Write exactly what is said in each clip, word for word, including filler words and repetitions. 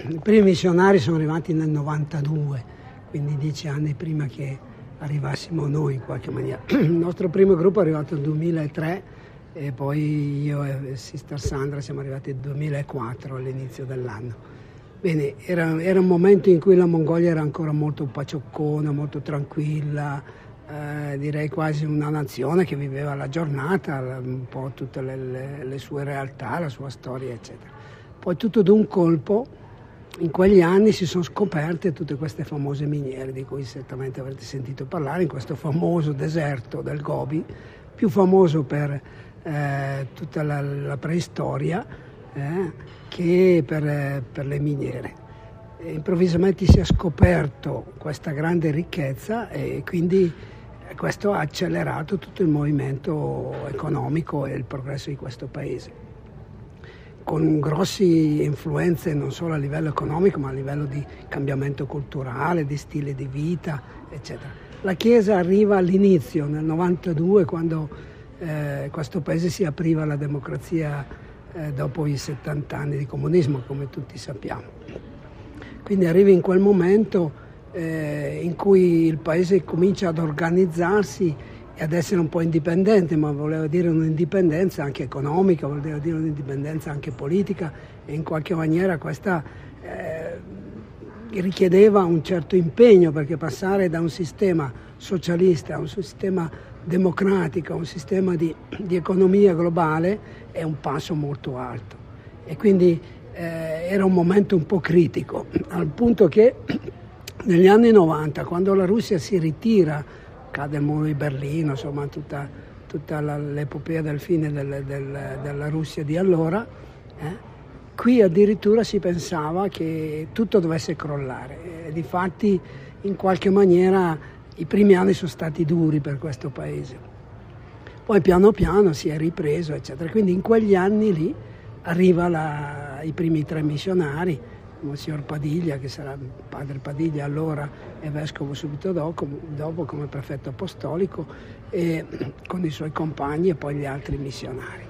i primi missionari sono arrivati nel novantadue, quindi dieci anni prima che arrivassimo noi in qualche maniera. Il nostro primo gruppo è arrivato nel duemilatré e poi io e Sister Sandra siamo arrivati nel duemilaquattro all'inizio dell'anno. Bene, era, era un momento in cui la Mongolia era ancora molto pacioccona, molto tranquilla, eh, direi quasi una nazione che viveva la giornata, un po' tutte le, le, le sue realtà, la sua storia, eccetera. Poi tutto d'un colpo, in quegli anni si sono scoperte tutte queste famose miniere di cui certamente avrete sentito parlare, in questo famoso deserto del Gobi, più famoso per eh, tutta la, la preistoria eh, che per, per le miniere. E improvvisamente si è scoperto questa grande ricchezza e quindi questo ha accelerato tutto il movimento economico e il progresso di questo paese, con grosse influenze non solo a livello economico ma a livello di cambiamento culturale, di stile di vita, eccetera. La Chiesa arriva all'inizio, nel novantadue, quando eh, questo paese si apriva alla democrazia eh, dopo i settanta anni di comunismo, come tutti sappiamo. Quindi arriva in quel momento eh, in cui il paese comincia ad organizzarsi e ad essere un po' indipendente, ma voleva dire un'indipendenza anche economica, voleva dire un'indipendenza anche politica, e in qualche maniera questa eh, richiedeva un certo impegno, perché passare da un sistema socialista a un sistema democratico, a un sistema di, di economia globale è un passo molto alto. E quindi eh, era un momento un po' critico, al punto che negli anni novanta, quando la Russia si ritira, cade il muro di Berlino, insomma tutta, tutta la, l'epopea del fine del, del, della Russia di allora, eh, qui addirittura si pensava che tutto dovesse crollare. E difatti in qualche maniera i primi anni sono stati duri per questo paese. Poi piano piano si è ripreso, eccetera. Quindi in quegli anni lì arriva la, i primi tre missionari, Monsignor Padiglia, che sarà padre Padiglia allora e vescovo subito dopo, dopo come prefetto apostolico, e con i suoi compagni e poi gli altri missionari.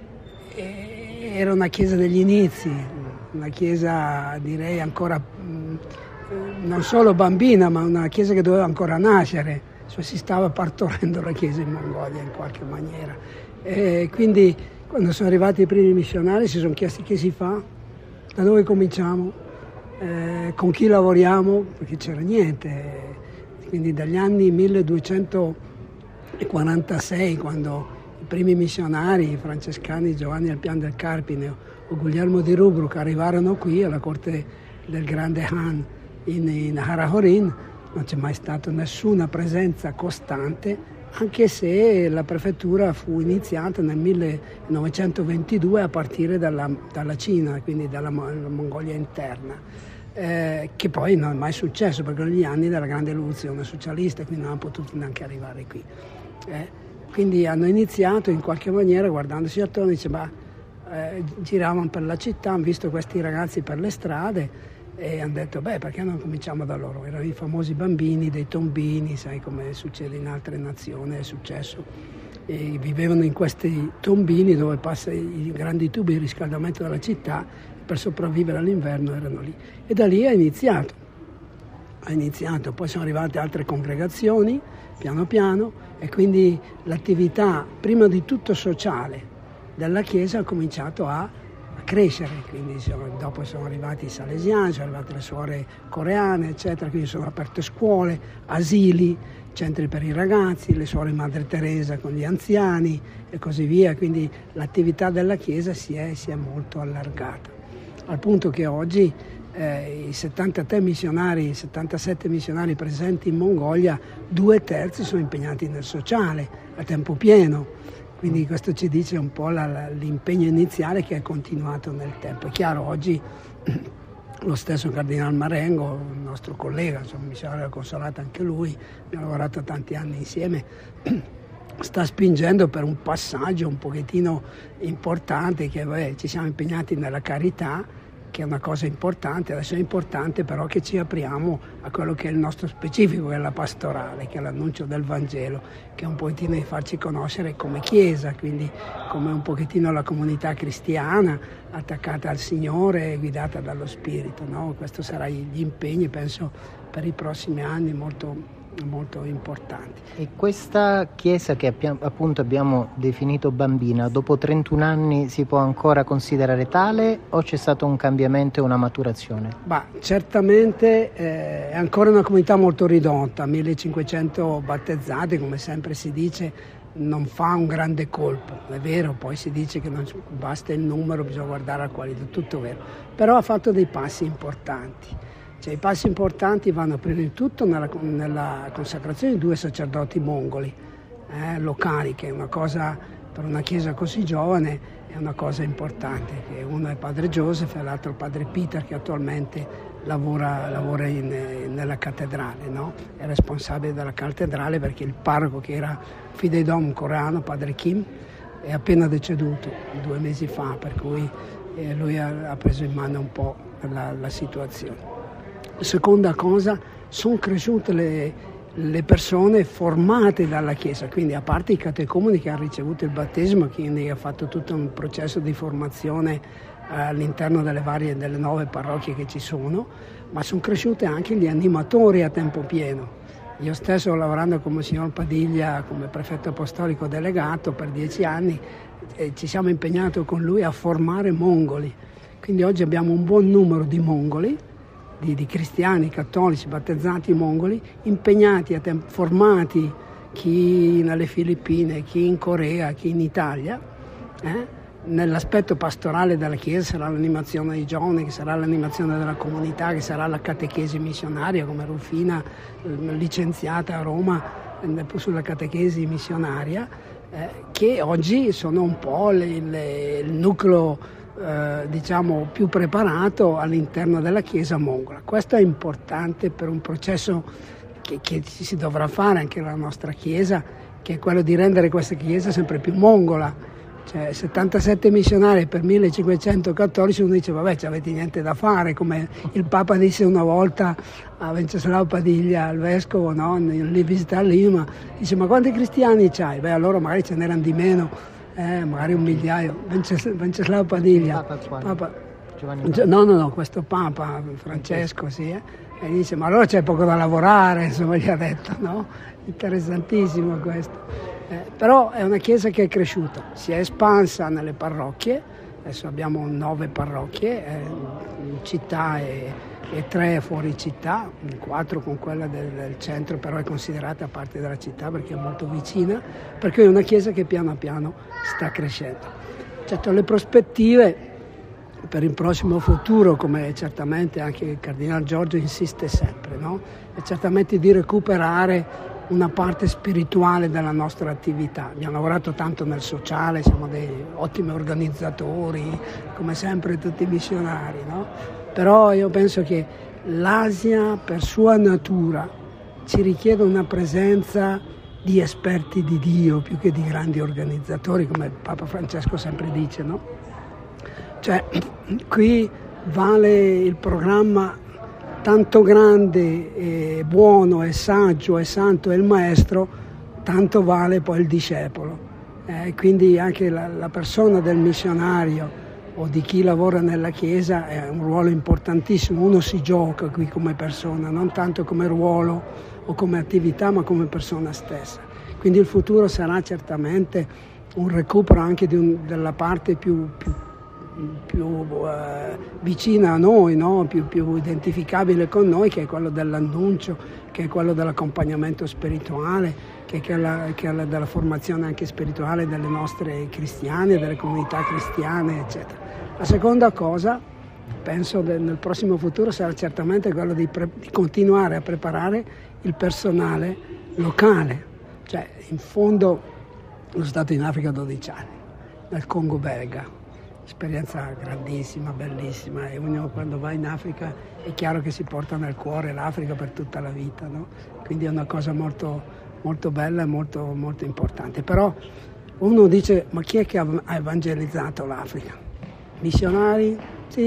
E era una chiesa degli inizi, una chiesa direi ancora mh, non solo bambina, ma una chiesa che doveva ancora nascere, cioè si stava partorendo la chiesa in Mongolia in qualche maniera. E quindi quando sono arrivati i primi missionari si sono chiesti che si fa, da dove cominciamo, eh, con chi lavoriamo, perché c'era niente. Quindi dagli anni milleduecentoquarantasei, quando i primi missionari, i francescani Giovanni Alpian del Carpine o Guglielmo di Rubruck arrivarono qui alla corte del grande Han in, in Harahorin, non c'è mai stata nessuna presenza costante, anche se la prefettura fu iniziata nel millenovecentoventidue a partire dalla, dalla Cina, quindi dalla Mongolia interna, eh, che poi non è mai successo perché negli anni della grande rivoluzione socialista, quindi non hanno potuto neanche arrivare qui. Eh, quindi hanno iniziato in qualche maniera guardandosi attorno, dice, ma eh, giravano per la città, hanno visto questi ragazzi per le strade e hanno detto, beh, perché non cominciamo da loro? Erano i famosi bambini dei tombini, sai come succede in altre nazioni, è successo. E vivevano in questi tombini dove passano i grandi tubi di riscaldamento della città, per sopravvivere all'inverno erano lì. E da lì è iniziato. Ha iniziato, poi sono arrivate altre congregazioni, piano piano, e quindi l'attività, prima di tutto sociale, della Chiesa ha cominciato a crescere, quindi sono, dopo sono arrivati i salesiani, sono arrivate le suore coreane, eccetera, quindi sono aperte scuole, asili, centri per i ragazzi, le suore Madre Teresa con gli anziani e così via, quindi l'attività della Chiesa si è, si è molto allargata, al punto che oggi eh, i settantatré missionari, i settantasette missionari presenti in Mongolia, due terzi sono impegnati nel sociale, a tempo pieno. Quindi questo ci dice un po' la, la, l'impegno iniziale che è continuato nel tempo. È chiaro, oggi lo stesso Cardinal Marengo, il nostro collega, insomma, missionario consolato anche lui, abbiamo lavorato tanti anni insieme, sta spingendo per un passaggio un pochettino importante, che beh, ci siamo impegnati nella carità, che è una cosa importante. Adesso è importante però che ci apriamo a quello che è il nostro specifico, che è la pastorale, che è l'annuncio del Vangelo, che è un pochettino di farci conoscere come Chiesa, quindi come un pochettino la comunità cristiana attaccata al Signore e guidata dallo Spirito, no? Questo sarà gli impegni, penso, per i prossimi anni molto molto importanti. E questa chiesa che appunto abbiamo definito bambina, dopo trentuno anni si può ancora considerare tale o c'è stato un cambiamento e una maturazione? Bah, certamente eh, è ancora una comunità molto ridotta, millecinquecento battezzati, come sempre si dice, non fa un grande colpo, è vero, poi si dice che non basta il numero, bisogna guardare la qualità, tutto vero, però ha fatto dei passi importanti. Cioè, i passi importanti vanno prima di tutto nella, nella consacrazione di due sacerdoti mongoli eh, locali, che è una cosa, per una chiesa così giovane, è una cosa importante. Che uno è padre Joseph e l'altro padre Peter, che attualmente lavora, lavora in, nella cattedrale, no? È responsabile della cattedrale perché il parroco, che era Fideidom coreano, padre Kim, è appena deceduto due mesi fa, per cui eh, lui ha, ha preso in mano un po' la, la situazione. Seconda cosa, sono cresciute le, le persone formate dalla Chiesa, quindi a parte i catecumeni che hanno ricevuto il battesimo, quindi ha fatto tutto un processo di formazione eh, all'interno delle varie, delle nuove parrocchie che ci sono, ma sono cresciute anche gli animatori a tempo pieno. Io stesso, lavorando come signor Padiglia come prefetto apostolico delegato per dieci anni, eh, ci siamo impegnati con lui a formare mongoli, quindi oggi abbiamo un buon numero di mongoli, Di, di cristiani, cattolici, battezzati mongoli, impegnati, a tem- formati, chi nelle Filippine, chi in Corea, chi in Italia, eh? Nell'aspetto pastorale della Chiesa sarà l'animazione dei giovani, che sarà l'animazione della comunità, che sarà la catechesi missionaria, come Rufina, eh, licenziata a Roma eh, sulla catechesi missionaria, eh, che oggi sono un po' le, le, il nucleo Eh, diciamo più preparato all'interno della Chiesa mongola. Questo è importante per un processo che, che si dovrà fare anche nella nostra Chiesa, che è quello di rendere questa Chiesa sempre più mongola. Cioè, settantasette missionari per millecinquecento cattolici, uno dice vabbè, ci avete niente da fare, come il Papa disse una volta a Venceslao Padiglia, al vescovo, no? Lì visita a Lima, dice ma quanti cristiani c'hai? Beh, allora magari ce n'erano di meno, Eh, magari un migliaio. Venceslao Padiglia, Papa, Papa, Giovanni no no no questo Papa Francesco, sì, eh, e dice ma allora c'è poco da lavorare, insomma, gli ha detto, no? Interessantissimo questo, eh, però è una chiesa che è cresciuta, si è espansa nelle parrocchie, adesso abbiamo nove parrocchie, eh, in città e e tre fuori città, quattro con quella del, del centro, però è considerata parte della città perché è molto vicina, per cui è una chiesa che piano piano sta crescendo. Certo, le prospettive per il prossimo futuro, come certamente anche il Cardinale Giorgio insiste sempre, no? È certamente di recuperare una parte spirituale della nostra attività. Abbiamo lavorato tanto nel sociale, siamo dei ottimi organizzatori, come sempre tutti i missionari, no? Però io penso che l'Asia, per sua natura, ci richiede una presenza di esperti di Dio più che di grandi organizzatori, come Papa Francesco sempre dice, no? Cioè, qui vale il programma tanto grande, e buono, e saggio, e santo è il maestro, tanto vale poi il discepolo. Eh, quindi anche la, la persona del missionario o di chi lavora nella Chiesa è un ruolo importantissimo. Uno si gioca qui come persona, non tanto come ruolo o come attività, ma come persona stessa. Quindi il futuro sarà certamente un recupero anche di un, della parte più, più, più eh, vicina a noi, no? più, più identificabile con noi, che è quello dell'annuncio, che è quello dell'accompagnamento spirituale, che è quella, che è la, della formazione anche spirituale delle nostre cristiane, delle comunità cristiane, eccetera. La seconda cosa, penso de, nel prossimo futuro, sarà certamente quello di, pre, di continuare a preparare il personale locale. Cioè, in fondo, sono stato in Africa dodici anni, nel Congo belga, esperienza grandissima, bellissima, e uno quando va in Africa è chiaro che si porta nel cuore l'Africa per tutta la vita, no? Quindi è una cosa molto, molto bella e molto, molto importante. Però uno dice, ma chi è che ha evangelizzato l'Africa? Missionari? Sì,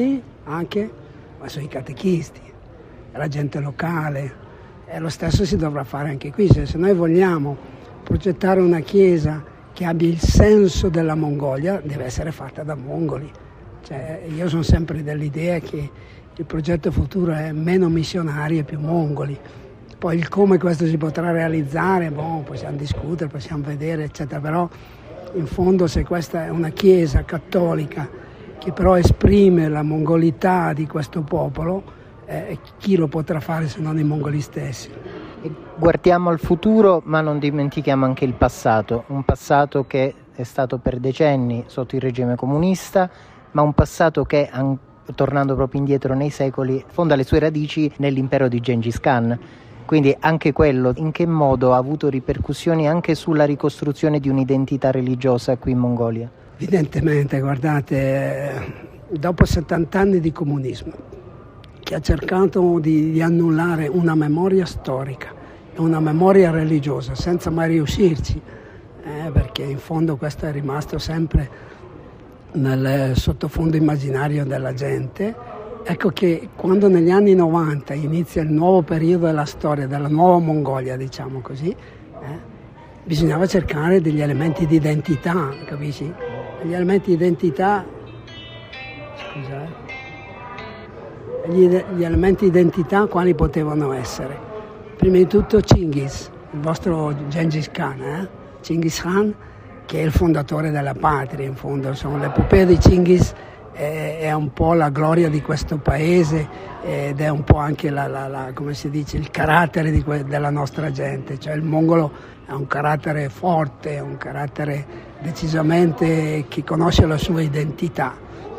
anche, ma sono i catechisti, la gente locale, e lo stesso si dovrà fare anche qui. Se, se noi vogliamo progettare una chiesa che abbia il senso della Mongolia, deve essere fatta da mongoli. Cioè, io sono sempre dell'idea che il progetto futuro è meno missionari e più mongoli. Poi il come questo si potrà realizzare, boh, possiamo discutere, possiamo vedere, eccetera, però in fondo se questa è una chiesa cattolica che però esprime la mongolità di questo popolo, eh, chi lo potrà fare se non i mongoli stessi? Guardiamo al futuro, ma non dimentichiamo anche il passato, un passato che è stato per decenni sotto il regime comunista, ma un passato che, an- tornando proprio indietro nei secoli, fonda le sue radici nell'impero di Gengis Khan. Quindi anche quello, in che modo ha avuto ripercussioni anche sulla ricostruzione di un'identità religiosa qui in Mongolia? Evidentemente, guardate, dopo settanta anni di comunismo, che ha cercato di, di annullare una memoria storica e una memoria religiosa, senza mai riuscirci, eh, perché in fondo questo è rimasto sempre nel sottofondo immaginario della gente. Ecco che quando negli anni novanta inizia il nuovo periodo della storia, della nuova Mongolia, diciamo così, eh, bisognava cercare degli elementi di identità, capisci? Gli elementi di identità, scusa, eh, gli, gli elementi di identità quali potevano essere? Prima di tutto Chinggis, il vostro Gengis Khan, eh? Chinggis Khan, che è il fondatore della patria, in fondo, insomma, l'epopea di Chinggis è un po' la gloria di questo paese ed è un po' anche la, la, la, come si dice, il carattere di que- della nostra gente. Cioè il mongolo ha un carattere forte, un carattere decisamente che conosce la sua identità.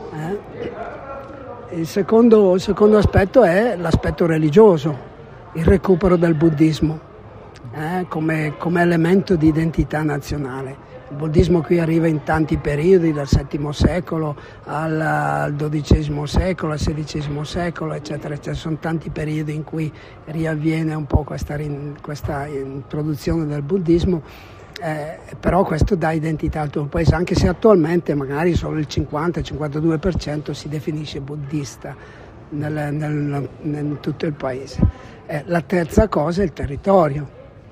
Eh? Il, secondo, il secondo aspetto è l'aspetto religioso, il recupero del buddismo eh, come, come elemento di identità nazionale. Il buddismo qui arriva in tanti periodi, dal settimo secolo al, al dodicesimo secolo, al sedicesimo secolo, eccetera, eccetera. Sono tanti periodi in cui riavviene un po' questa, questa introduzione del buddismo, eh, però questo dà identità al tuo paese, anche se attualmente magari solo il cinquanta cinquantadue per cento si definisce buddista nel, nel, in tutto il paese. Eh, la terza cosa è il territorio.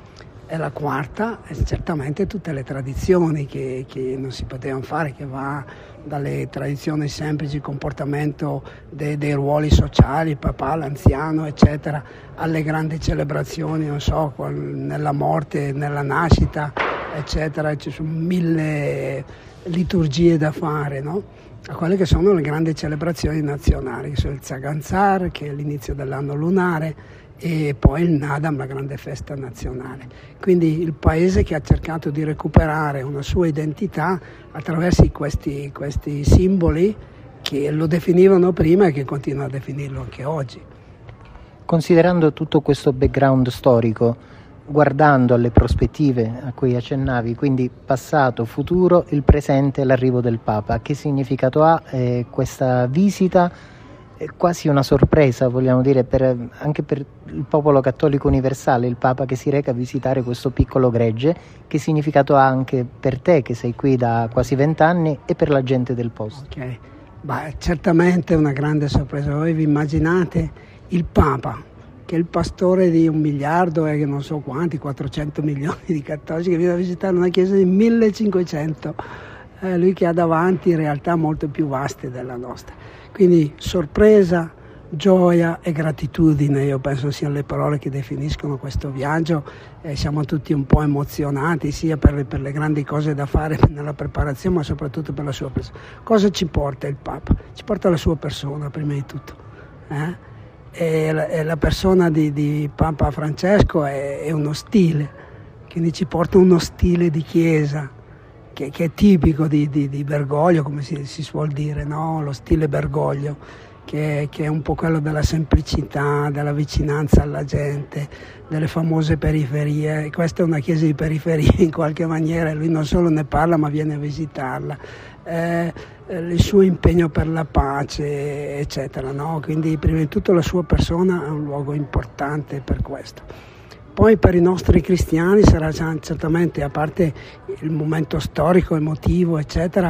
E la quarta è certamente tutte le tradizioni che, che non si potevano fare, che va dalle tradizioni semplici, il comportamento dei, dei ruoli sociali, il papà, l'anziano, eccetera, alle grandi celebrazioni, non so, nella morte, nella nascita, eccetera. Ci sono mille liturgie da fare, no? A quelle che sono le grandi celebrazioni nazionali, che sono il Tsagantzar, che è l'inizio dell'anno lunare, e poi il Nadam, la grande festa nazionale. Quindi il paese che ha cercato di recuperare una sua identità attraverso questi, questi simboli che lo definivano prima e che continuano a definirlo anche oggi. Considerando tutto questo background storico, guardando alle prospettive a cui accennavi, quindi passato, futuro, il presente e l'arrivo del Papa, che significato ha eh, questa visita? È quasi una sorpresa, vogliamo dire, per, anche per il popolo cattolico universale, il Papa che si reca a visitare questo piccolo gregge. Che significato ha anche per te, che sei qui da quasi vent'anni, e per la gente del posto? Ok, beh, certamente è una grande sorpresa. Voi vi immaginate il Papa, che è il pastore di un miliardo e non so quanti, quattrocento milioni di cattolici, che viene a visitare una chiesa di millecinquecento, eh, lui che ha davanti realtà molto più vaste della nostra. Quindi sorpresa, gioia e gratitudine, io penso siano le parole che definiscono questo viaggio. Eh, siamo tutti un po' emozionati, sia per le, per le grandi cose da fare nella preparazione, ma soprattutto per la sua persona. Cosa ci porta il Papa? Ci porta la sua persona, prima di tutto. Eh? E, la, e la persona di, di Papa Francesco è, è uno stile, quindi ci porta uno stile di chiesa, Che, che è tipico di, di, di Bergoglio, come si, si suol dire, no? Lo stile Bergoglio, che, che è un po' quello della semplicità, della vicinanza alla gente, delle famose periferie. E questa è una chiesa di periferie in qualche maniera, lui non solo ne parla ma viene a visitarla. Eh, il suo impegno per la pace, eccetera, no? Quindi prima di tutto la sua persona è un luogo importante per questo. Poi per i nostri cristiani sarà certamente, a parte il momento storico, emotivo, eccetera,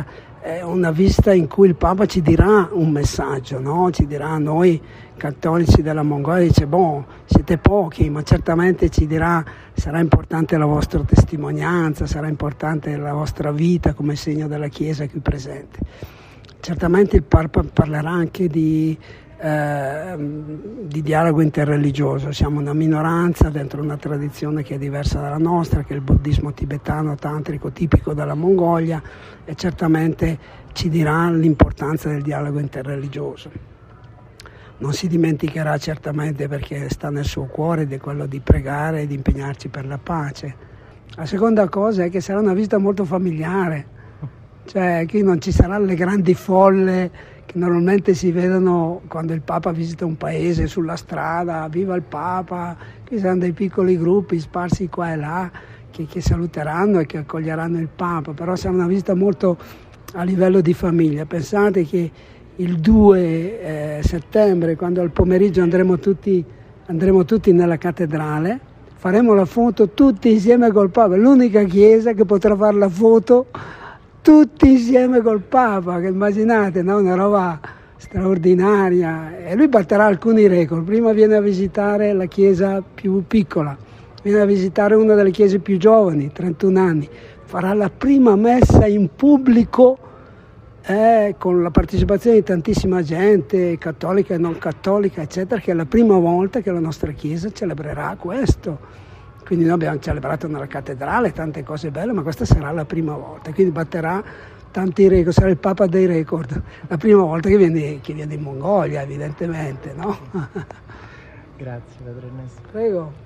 è una visita in cui il Papa ci dirà un messaggio, no? Ci dirà a noi cattolici della Mongolia, dice, boh, siete pochi, ma certamente ci dirà, sarà importante la vostra testimonianza, sarà importante la vostra vita come segno della Chiesa qui presente. Certamente il Papa parlerà anche di, eh, di dialogo interreligioso. Siamo una minoranza dentro una tradizione che è diversa dalla nostra, che è il buddismo tibetano tantrico tipico della Mongolia, e certamente ci dirà l'importanza del dialogo interreligioso. Non si dimenticherà certamente, perché sta nel suo cuore, di quello di pregare e di impegnarci per la pace. La seconda cosa è che sarà una visita molto familiare, cioè qui non ci saranno le grandi folle che normalmente si vedono quando il Papa visita un paese sulla strada, viva il Papa, qui saranno dei piccoli gruppi sparsi qua e là che, che saluteranno e che accoglieranno il Papa, però sarà una visita molto a livello di famiglia. Pensate che il due eh, settembre, quando al pomeriggio andremo tutti, andremo tutti nella cattedrale, faremo la foto tutti insieme col Papa, l'unica chiesa che potrà fare la foto tutti insieme col Papa, che immaginate, no? Una roba straordinaria. E lui batterà alcuni record. Prima viene a visitare la chiesa più piccola, viene a visitare una delle chiese più giovani, trentuno anni, farà la prima messa in pubblico eh, con la partecipazione di tantissima gente, cattolica e non cattolica, eccetera, che è la prima volta che la nostra chiesa celebrerà questo. Quindi noi abbiamo celebrato nella cattedrale tante cose belle, ma questa sarà la prima volta, quindi batterà tanti record, sarà il Papa dei record, la prima volta che viene, che viene in Mongolia, evidentemente, no? Grazie, Padre Ernesto. Prego.